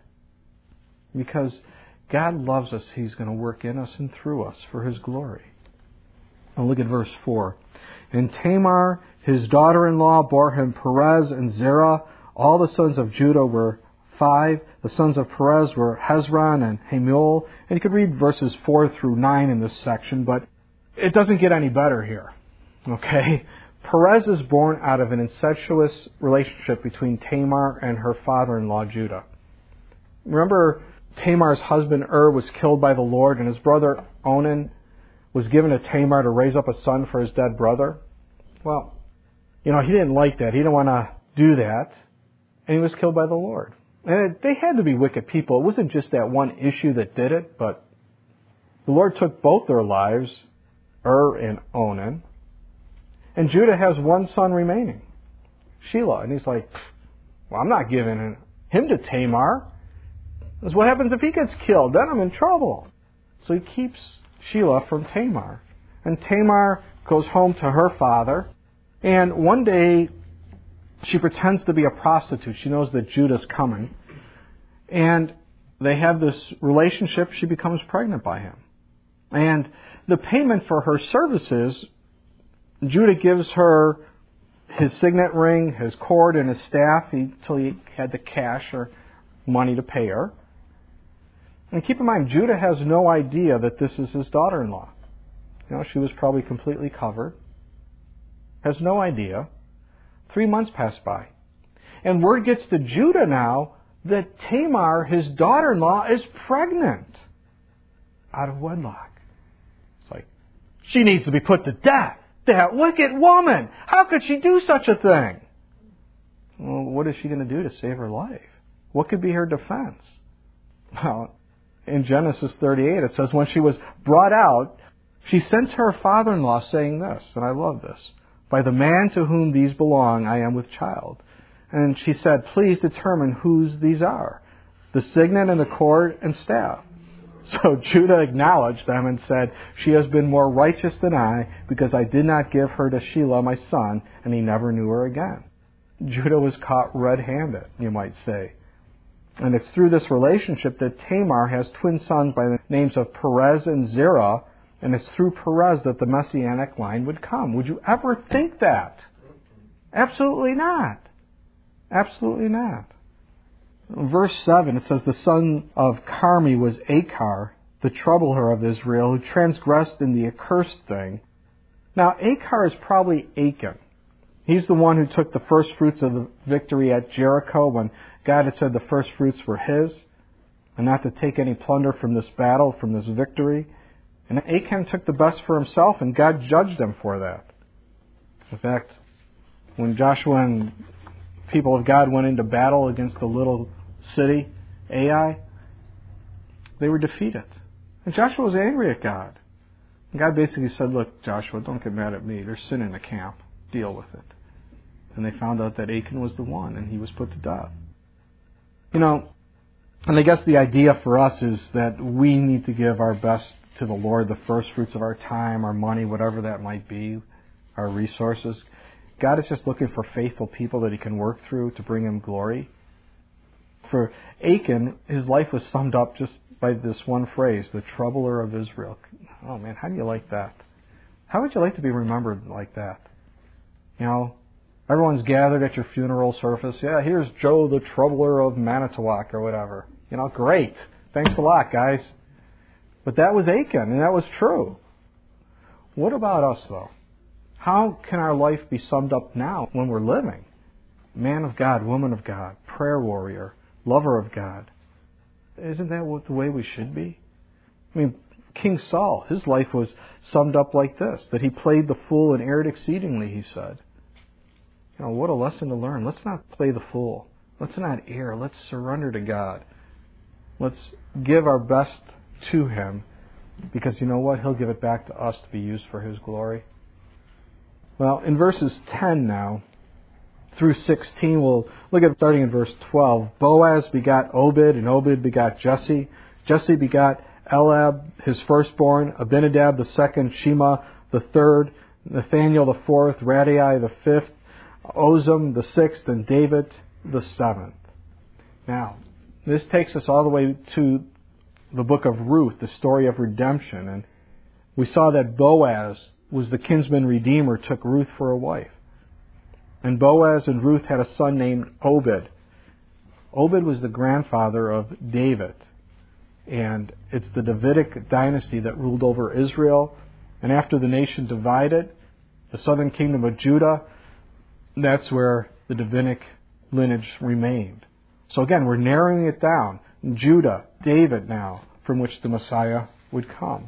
Because God loves us, He's going to work in us and through us for His glory. Now look at verse four. And Tamar, his daughter-in-law, bore him Perez and Zerah. All the sons of Judah were five. The sons of Perez were Hezron and Hamul. And you could read verses four through nine in this section, but it doesn't get any better here. Okay? Perez is born out of an incestuous relationship between Tamar and her father-in-law, Judah. Remember, Tamar's husband Ur was killed by the Lord, and his brother Onan was given to Tamar to raise up a son for his dead brother. Well, you know, he didn't like that. He didn't want to do that. And he was killed by the Lord. And it, they had to be wicked people. It wasn't just that one issue that did it, but the Lord took both their lives, Ur and Onan. And Judah has one son remaining, Shelah. And he's like, well, I'm not giving him to Tamar. Because what happens if he gets killed? Then I'm in trouble. So he keeps Shelah from Tamar. And Tamar goes home to her father. And one day, she pretends to be a prostitute. She knows that Judah's coming. And they have this relationship. She becomes pregnant by him. And the payment for her services, Judah gives her his signet ring, his cord, and his staff until he had the cash or money to pay her. And keep in mind, Judah has no idea that this is his daughter-in-law. You know, she was probably completely covered. Has no idea. Three months pass by. And word gets to Judah now that Tamar, his daughter-in-law, is pregnant. Out of wedlock. It's like, she needs to be put to death. That wicked woman! How could she do such a thing? Well, what is she going to do to save her life? What could be her defense? Well, in Genesis thirty-eight, it says, when she was brought out, she sent to her father-in-law saying this, and I love this, by the man to whom these belong, I am with child. And she said, please determine whose these are, the signet and the cord and staff. So Judah acknowledged them and said, she has been more righteous than I, because I did not give her to Shelah my son, and he never knew her again. Judah was caught red-handed, you might say. And it's through this relationship that Tamar has twin sons by the names of Perez and Zerah, and it's through Perez that the Messianic line would come. Would you ever think that? Absolutely not. Absolutely not. In verse seven, it says, the son of Carmi was Achar, the troubler of Israel, who transgressed in the accursed thing. Now, Achar is probably Achan. He's the one who took the first fruits of the victory at Jericho when God had said the first fruits were his, and not to take any plunder from this battle, from this victory. And Achan took the best for himself, and God judged him for that. In fact, when Joshua and people of God went into battle against the little city, Ai, they were defeated. And Joshua was angry at God. And God basically said, look, Joshua, don't get mad at me. There's sin in the camp. Deal with it. And they found out that Achan was the one, and he was put to death. You know, and I guess the idea for us is that we need to give our best to the Lord, the first fruits of our time, our money, whatever that might be, our resources. God is just looking for faithful people that He can work through to bring Him glory. For Achan, his life was summed up just by this one phrase, the troubler of Israel. Oh man, how do you like that? How would you like to be remembered like that? You know, everyone's gathered at your funeral service. Yeah, here's Joe, the troubler of Manitowoc or whatever. You know, great. Thanks a lot, guys. But that was Achan, and that was true. What about us, though? How can our life be summed up now when we're living? Man of God, woman of God, prayer warrior, lover of God. Isn't that what the way we should be? I mean, King Saul, his life was summed up like this, that he played the fool and erred exceedingly, he said. You know, what a lesson to learn. Let's not play the fool. Let's not err. Let's surrender to God. Let's give our best to Him, because you know what? He'll give it back to us to be used for His glory. Well, in verses ten now through sixteen, we'll look at starting in verse twelve. Boaz begot Obed, and Obed begot Jesse. Jesse begot Eliab, his firstborn, Abinadab the second, Shema the third, Nathaniel the fourth, Radai the fifth, Ozem the sixth, and David the seventh. Now, this takes us all the way to the book of Ruth, the story of redemption. And we saw that Boaz was the kinsman redeemer, took Ruth for a wife. And Boaz and Ruth had a son named Obed. Obed was the grandfather of David. And it's the Davidic dynasty that ruled over Israel. And after the nation divided, the southern kingdom of Judah, that's where the Davidic lineage remained. So again, we're narrowing it down. Judah, David now, from which the Messiah would come.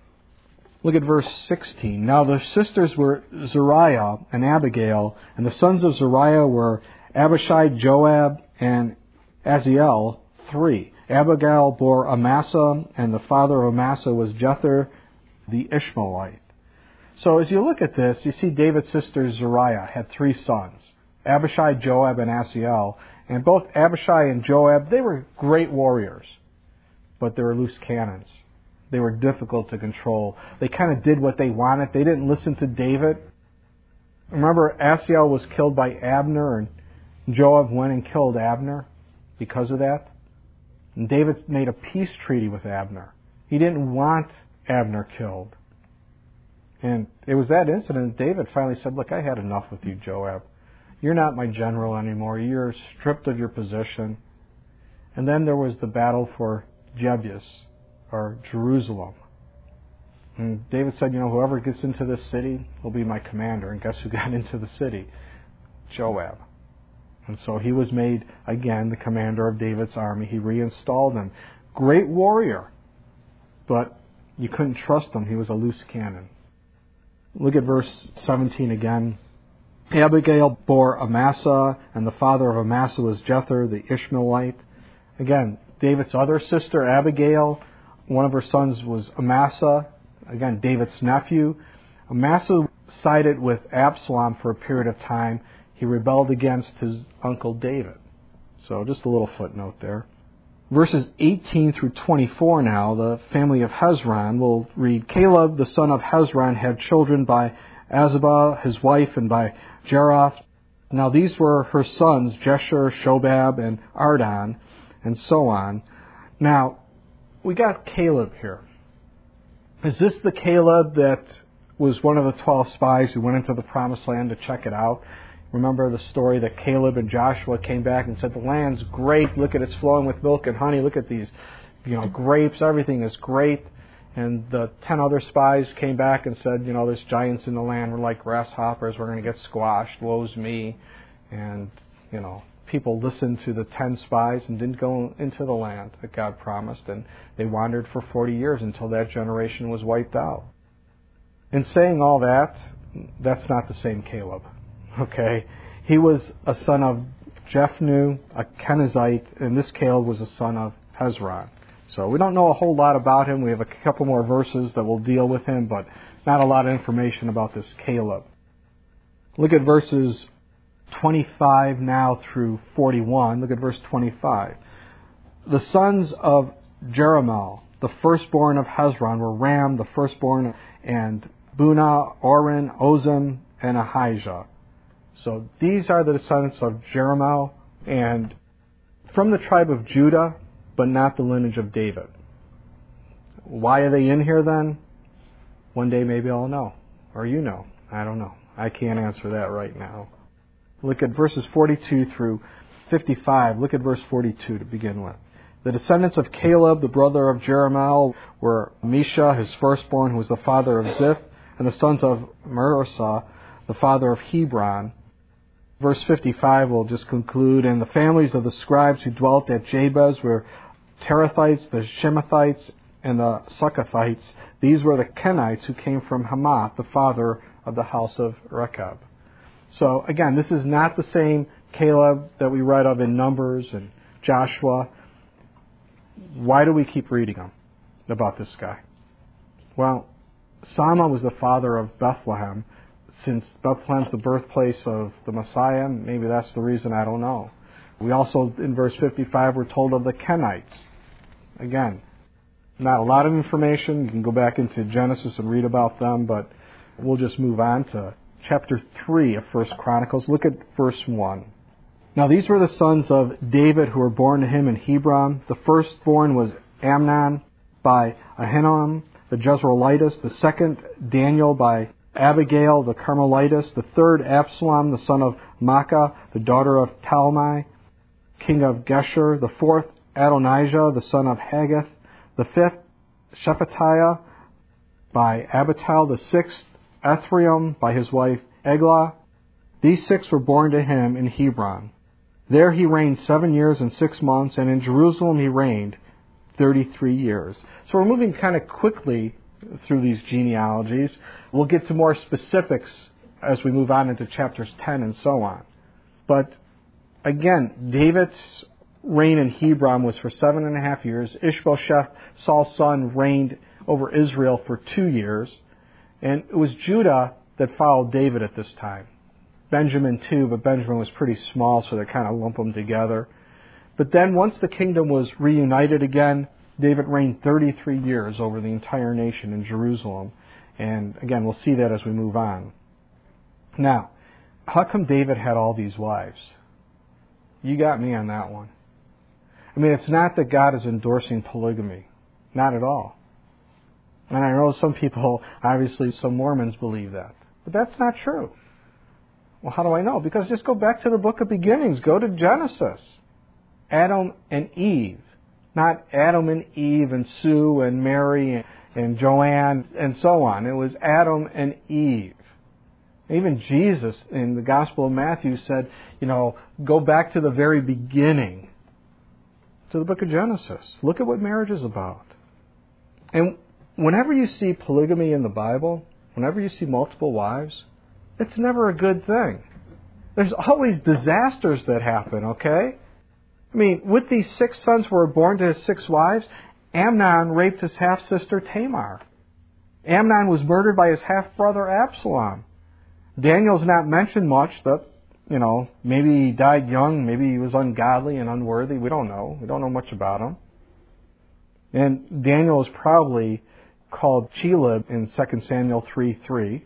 Look at verse sixteen. Now the sisters were Zariah and Abigail, and the sons of Zariah were Abishai, Joab, and Aziel, three. Abigail bore Amasa, and the father of Amasa was Jether, the Ishmaelite. So as you look at this, you see David's sister Zariah had three sons, Abishai, Joab, and Aziel. And both Abishai and Joab, they were great warriors, but they were loose cannons. They were difficult to control. They kind of did what they wanted. They didn't listen to David. Remember, Aziel was killed by Abner, and Joab went and killed Abner because of that. And David made a peace treaty with Abner. He didn't want Abner killed. And it was that incident that David finally said, look, I had enough with you, Joab. You're not my general anymore. You're stripped of your position. And then there was the battle for Jebus, or Jerusalem. And David said, you know, whoever gets into this city will be my commander. And guess who got into the city? Joab. And so he was made, again, the commander of David's army. He reinstalled him. Great warrior. But you couldn't trust him. He was a loose cannon. Look at verse seventeen again. Abigail bore Amasa, and the father of Amasa was Jether, the Ishmaelite. Again, David's other sister, Abigail, one of her sons was Amasa, again, David's nephew. Amasa sided with Absalom for a period of time. He rebelled against his uncle David. So just a little footnote there. Verses eighteen through twenty-four now, the family of Hezron, will read, Caleb, the son of Hezron, had children by Azubah, his wife, and by Jeroth. Now these were her sons, Jeshur, Shobab, and Ardon, and so on. Now, we got Caleb here. Is this the Caleb that was one of the twelve spies who went into the promised land to check it out? Remember the story that Caleb and Joshua came back and said, the land's great, look at it, it's flowing with milk and honey, look at these, you know, grapes, everything is great. And the ten other spies came back and said, you know, there's giants in the land, we're like grasshoppers, we're going to get squashed, woe's me. And, you know, people listened to the ten spies and didn't go into the land that God promised, and they wandered for forty years until that generation was wiped out. In saying all that, that's not the same Caleb. Okay? He was a son of Jephunneh, a Kenizzite, and this Caleb was a son of Hezron. So we don't know a whole lot about him. We have a couple more verses that will deal with him, but not a lot of information about this Caleb. Look at verses twenty-five now through forty-one. Look at verse twenty-five. The sons of Jerahmeel, the firstborn of Hezron, were Ram, the firstborn, and Bunah, Oren, Ozem, and Ahijah. So these are the descendants of Jerahmeel, and from the tribe of Judah, but not the lineage of David. Why are they in here then? One day maybe I'll know. Or you know. I don't know. I can't answer that right now. Look at verses forty-two through fifty-five. Look at verse forty-two to begin with. The descendants of Caleb, the brother of Jerahmeel, were Misha, his firstborn, who was the father of Ziph, and the sons of Mersah, the father of Hebron. Verse fifty-five will just conclude, and the families of the scribes who dwelt at Jabez were Terathites, the Shemathites, and the Succothites. These were the Kenites who came from Hamath, the father of the house of Rechab. So again, this is not the same Caleb that we read of in Numbers and Joshua. Why do we keep reading them about this guy? Well, Sama was the father of Bethlehem. Since Bethlehem's the birthplace of the Messiah, maybe that's the reason, I don't know. We also, in verse fifty-five, we're told of the Kenites. Again, not a lot of information. You can go back into Genesis and read about them, but we'll just move on to chapter three of First Chronicles. Look at verse one. Now these were the sons of David who were born to him in Hebron. The firstborn was Amnon by Ahinoam, the Jezreelitess. The second, Daniel by Abigail, the Carmelitess. The third, Absalom, the son of Maacah, the daughter of Talmai, king of Geshur. The fourth, Adonijah, the son of Haggith. The fifth, Shephatiah by Abital. The sixth, Ethriam by his wife Eglah. These six were born to him in Hebron. There he reigned seven years and six months, and in Jerusalem he reigned thirty-three years. So we're moving kind of quickly through these genealogies. We'll get to more specifics as we move on into chapters ten and so on. But again, David's reign in Hebron was for seven and a half years. Ishbosheth, Saul's son, reigned over Israel for two years. And it was Judah that followed David at this time. Benjamin too, but Benjamin was pretty small, so they kind of lump them together. But then once the kingdom was reunited again, David reigned thirty-three years over the entire nation in Jerusalem. And again, we'll see that as we move on. Now, how come David had all these wives? You got me on that one. I mean, it's not that God is endorsing polygamy. Not at all. And I know some people, obviously some Mormons believe that. But that's not true. Well, how do I know? Because just go back to the book of beginnings. Go to Genesis. Adam and Eve. Not Adam and Eve and Sue and Mary and, and Joanne and so on. It was Adam and Eve. Even Jesus in the Gospel of Matthew said, you know, go back to the very beginning. To the book of Genesis. Look at what marriage is about. And whenever you see polygamy in the Bible, whenever you see multiple wives, it's never a good thing. There's always disasters that happen, okay? I mean, with these six sons who were born to his six wives, Amnon raped his half-sister Tamar. Amnon was murdered by his half-brother Absalom. Daniel's not mentioned much. That, you know, maybe he died young, maybe he was ungodly and unworthy. We don't know. We don't know much about him. And Daniel is probably called Chelub in Second Samuel three three.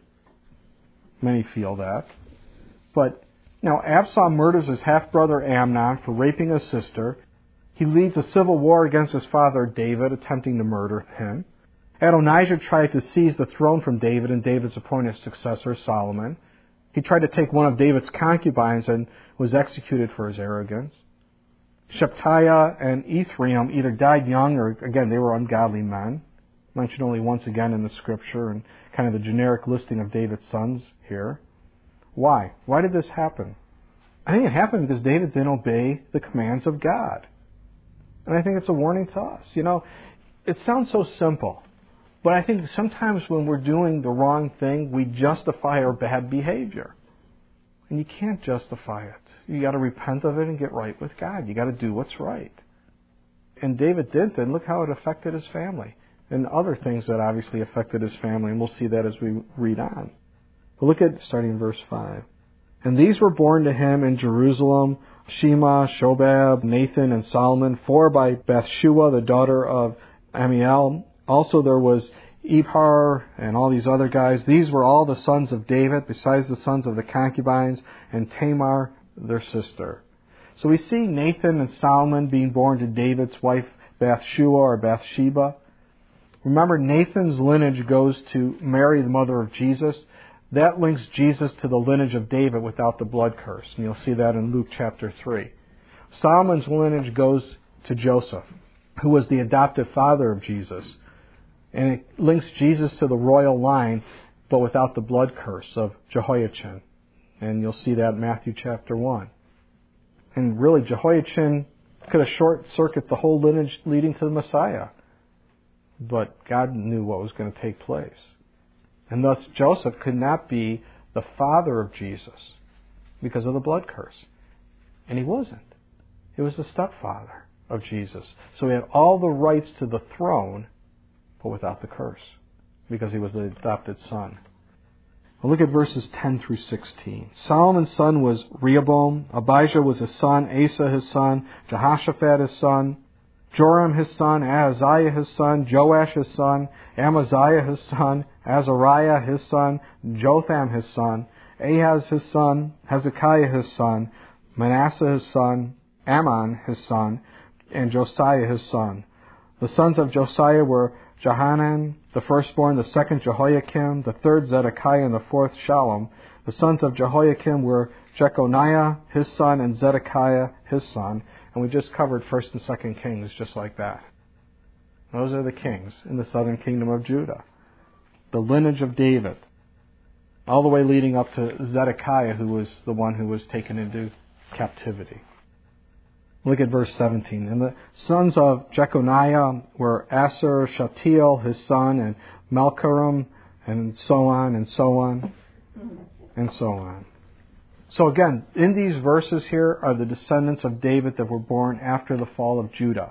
Many feel that. But, you know, Absalom murders his half-brother Amnon for raping his sister. He leads a civil war against his father David, attempting to murder him. Adonijah tried to seize the throne from David and David's appointed successor, Solomon. He tried to take one of David's concubines and was executed for his arrogance. Shephatiah and Ephraim either died young or, again, they were ungodly men. Mentioned only once again in the Scripture and kind of the generic listing of David's sons here. Why? Why did this happen? I think it happened because David didn't obey the commands of God. And I think it's a warning to us. You know, it sounds so simple. But I think sometimes when we're doing the wrong thing, we justify our bad behavior. And you can't justify it. You got to repent of it and get right with God. You got to do what's right. And David did, and look how it affected his family. And other things that obviously affected his family, and we'll see that as we read on. But look at, starting in verse five. And these were born to him in Jerusalem, Shema, Shobab, Nathan, and Solomon, four by Bathshua, the daughter of Amiel. Also there was Ibhar and all these other guys. These were all the sons of David, besides the sons of the concubines, and Tamar, their sister. So we see Nathan and Solomon being born to David's wife Bathshua or Bathsheba. Remember, Nathan's lineage goes to Mary, the mother of Jesus. That links Jesus to the lineage of David without the blood curse. And you'll see that in Luke chapter three. Solomon's lineage goes to Joseph, who was the adoptive father of Jesus. And it links Jesus to the royal line, but without the blood curse of Jehoiachin. And you'll see that in Matthew chapter one. And really, Jehoiachin could have short-circuited the whole lineage leading to the Messiah. But God knew what was going to take place. And thus, Joseph could not be the father of Jesus because of the blood curse. And he wasn't. He was the stepfather of Jesus. So he had all the rights to the throne, but without the curse, because he was the adopted son. Well, look at verses ten through sixteen. Solomon's son was Rehoboam. Abijah was his son. Asa his son. Jehoshaphat his son. Joram his son. Ahaziah his son. Joash his son. Amaziah his son. Azariah his son. Jotham his son. Ahaz his son. Hezekiah his son. Manasseh his son. Ammon his son. And Josiah his son. The sons of Josiah were Johanan, the firstborn, the second Jehoiakim, the third Zedekiah, and the fourth Shallum. The sons of Jehoiakim were Jeconiah, his son, and Zedekiah, his son. And we just covered First and Second Kings just like that. Those are the kings in the southern kingdom of Judah. The lineage of David, all the way leading up to Zedekiah, who was the one who was taken into captivity. Look at verse seventeen. And the sons of Jeconiah were Aser, Shatiel, his son, and Malchiram, and so on, and so on, and so on. So again, in these verses here are the descendants of David that were born after the fall of Judah.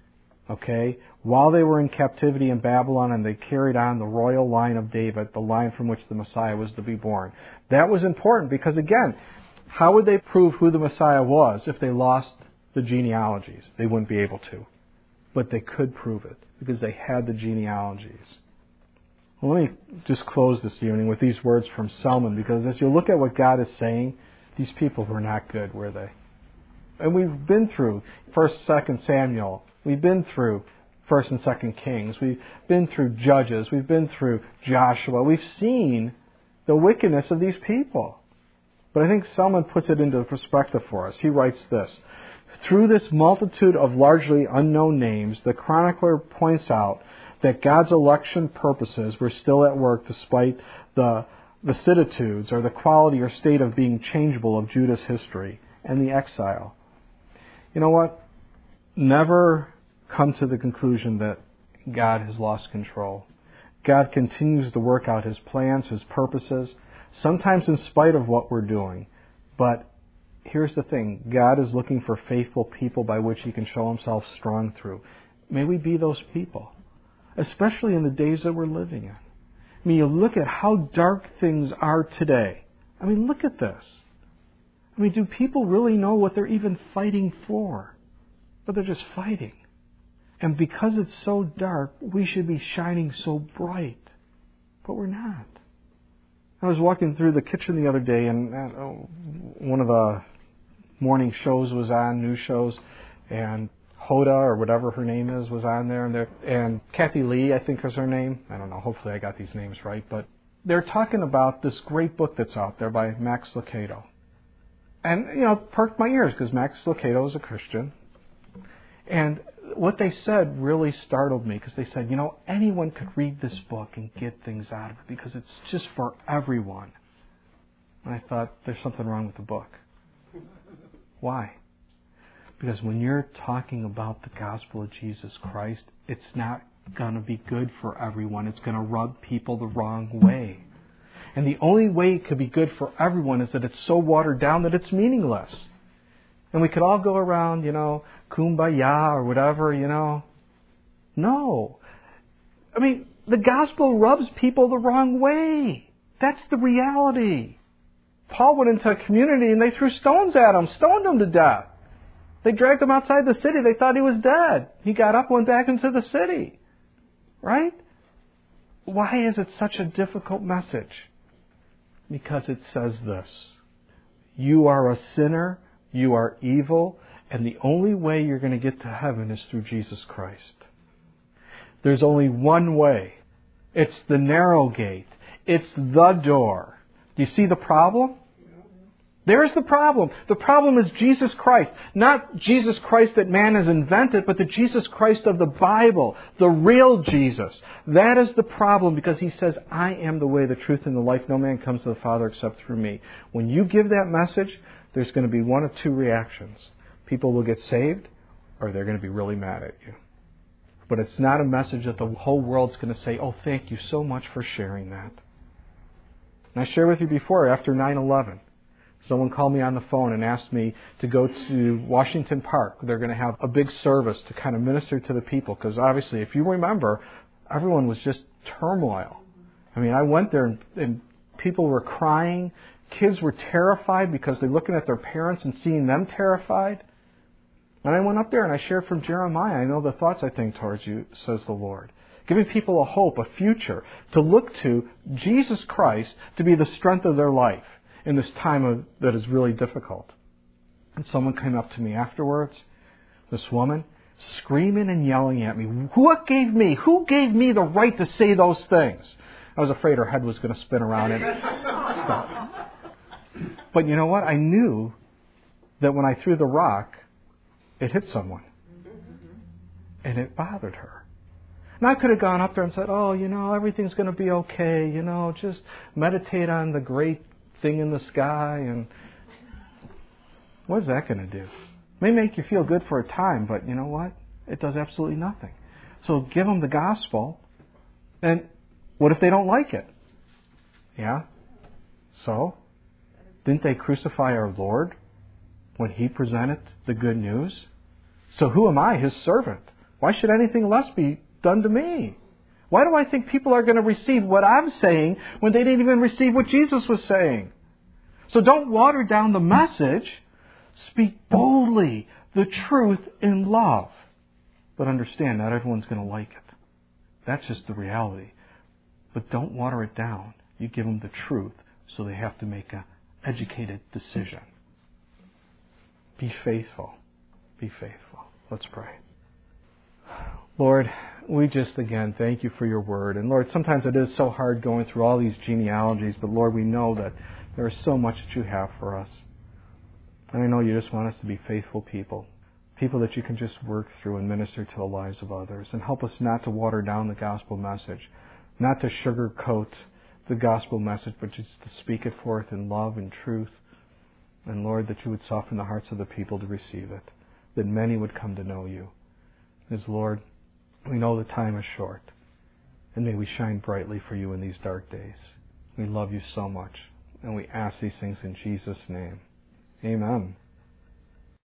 Okay? While they were in captivity in Babylon, and they carried on the royal line of David, the line from which the Messiah was to be born. That was important because, again, how would they prove who the Messiah was if they lost the genealogies? They wouldn't be able to. But they could prove it because they had the genealogies. Well, let me just close this evening with these words from Solomon, because as you look at what God is saying, these people were not good, were they? And we've been through First, Second Samuel. We've been through First and Second Kings. We've been through Judges. We've been through Joshua. We've seen the wickedness of these people. But I think Solomon puts it into perspective for us. He writes this: through this multitude of largely unknown names, the chronicler points out that God's election purposes were still at work despite the vicissitudes or the quality or state of being changeable of Judah's history and the exile. You know what? Never come to the conclusion that God has lost control. God continues to work out His plans, His purposes, sometimes in spite of what we're doing. But here's the thing. God is looking for faithful people by which He can show Himself strong through. May we be those people, especially in the days that we're living in. I mean, you look at how dark things are today. I mean, look at this. I mean, do people really know what they're even fighting for? But they're just fighting. And because it's so dark, we should be shining so bright. But we're not. I was walking through the kitchen the other day, and uh, one of the morning shows was on, news shows, and Hoda, or whatever her name is, was on there, and, and Kathy Lee, I think is her name. I don't know, hopefully I got these names right. But they're talking about this great book that's out there by Max Lucado. And, you know, perked my ears, because Max Lucado is a Christian. And what they said really startled me, because they said, you know, anyone could read this book and get things out of it, because it's just for everyone. And I thought, there's something wrong with the book. Why? Because when you're talking about the gospel of Jesus Christ, it's not going to be good for everyone. It's going to rub people the wrong way. And the only way it could be good for everyone is that it's so watered down that it's meaningless. And we could all go around, you know, kumbaya or whatever, you know. No. I mean, the gospel rubs people the wrong way. That's the reality. Paul went into a community and they threw stones at him, stoned him to death. They dragged him outside the city. They thought he was dead. He got up, went back into the city. Right? Why is it such a difficult message? Because it says this. You are a sinner. You are evil. And the only way you're going to get to heaven is through Jesus Christ. There's only one way. It's the narrow gate. It's the door. Do you see the problem? There's the problem. The problem is Jesus Christ. Not Jesus Christ that man has invented, but the Jesus Christ of the Bible. The real Jesus. That is the problem, because He says, I am the way, the truth, and the life. No man comes to the Father except through me. When you give that message, there's going to be one of two reactions. People will get saved, or they're going to be really mad at you. But it's not a message that the whole world's going to say, oh, thank you so much for sharing that. And I shared with you before, after nine eleven, someone called me on the phone and asked me to go to Washington Park. They're going to have a big service to kind of minister to the people. Because obviously, if you remember, everyone was just turmoil. I mean, I went there and, and people were crying. Kids were terrified because they're looking at their parents and seeing them terrified. And I went up there and I shared from Jeremiah, I know the thoughts I think towards you, says the Lord. Giving people a hope, a future, to look to Jesus Christ to be the strength of their life in this time of, that is really difficult. And someone came up to me afterwards, this woman, screaming and yelling at me. What gave me? Who gave me the right to say those things? I was afraid her head was going to spin around and stop. But you know what? I knew that when I threw the rock, it hit someone. And it bothered her. And I could have gone up there and said, oh, you know, everything's going to be okay. You know, just meditate on the great thing in the sky. And what is that going to do? It may make you feel good for a time, but you know what? It does absolutely nothing. So give them the gospel. And what if they don't like it? Yeah? So? Didn't they crucify our Lord when He presented the good news? So who am I, His servant? Why should anything less be done to me? Why do I think people are going to receive what I'm saying when they didn't even receive what Jesus was saying? So don't water down the message. Speak boldly the truth in love. But understand, not everyone's going to like it. That's just the reality. But don't water it down. You give them the truth, so they have to make an educated decision. Be faithful. Be faithful. Let's pray. Lord, we just, again, thank You for Your word. And Lord, sometimes it is so hard going through all these genealogies, but Lord, we know that there is so much that You have for us. And I know You just want us to be faithful people. People that You can just work through and minister to the lives of others. And help us not to water down the gospel message. Not to sugarcoat the gospel message, but just to speak it forth in love and truth. And Lord, that You would soften the hearts of the people to receive it. That many would come to know You. As Lord, we know the time is short. And may we shine brightly for You in these dark days. We love You so much. And we ask these things in Jesus' name. Amen.